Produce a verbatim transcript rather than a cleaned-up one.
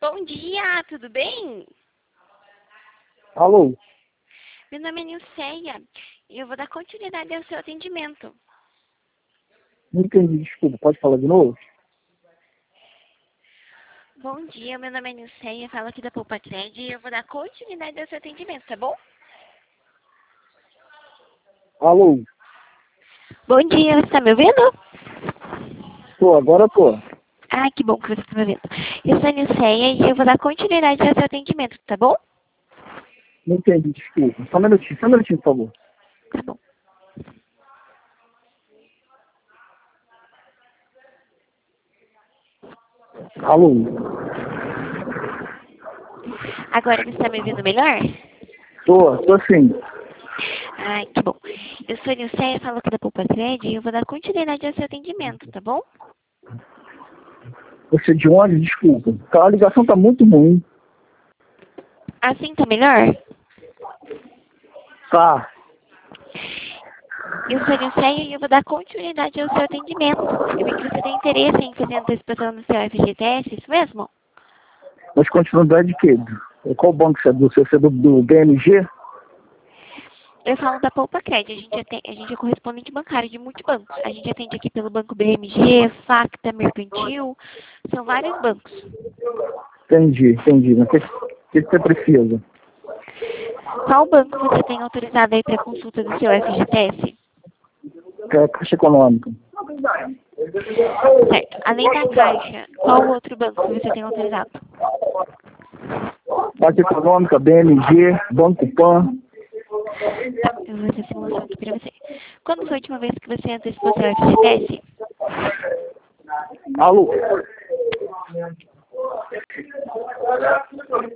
Bom dia, tudo bem? Alô? Meu nome é Nilceia e eu vou dar continuidade ao seu atendimento. Não entendi, desculpa. Pode falar de novo? Bom dia, meu nome é Nilceia, falo aqui da Poupa Cred e eu vou dar continuidade ao seu atendimento, tá bom? Alô? Bom dia, você está me ouvindo? Tô, agora tô. Ah, que bom que você está me ouvindo. Eu sou a Nilceia e eu vou dar continuidade ao seu atendimento, tá bom? Não entendi, desculpa. Só um minutinho, só um minutinho, por favor. Tá bom. Alô? Agora você está me ouvindo melhor? Tô, tô sim. Ai, que bom. Eu sou a Nilceia, falo aqui da Poupa Cred e eu vou dar continuidade ao seu atendimento, tá bom? Você de onde? Desculpa. Tá, a ligação tá muito ruim. Assim tá melhor? Tá. Eu sou a Nilceia e eu vou dar continuidade ao seu atendimento. Eu vi que você tem interesse em fazer antecipação no seu F G T S, isso mesmo? Mas continuidade de quê? Qual banco você é? Do, você é do, do B M G? Eu falo da Poupa Cred, a gente, atende, a gente é correspondente bancário de multibancos. A gente atende aqui pelo Banco B M G, Facta, Mercantil, são vários bancos. Entendi, entendi. Mas o que, que você precisa? Qual banco você tem autorizado aí para consulta do seu F G T S? É Caixa Econômica. Certo. Além da Caixa, qual outro banco que você tem autorizado? Caixa Econômica, B M G, Banco Pan. Tá, eu vou fazer a simulação aqui para você. Quando foi a última vez que você antecipou seu F G T S? Alô?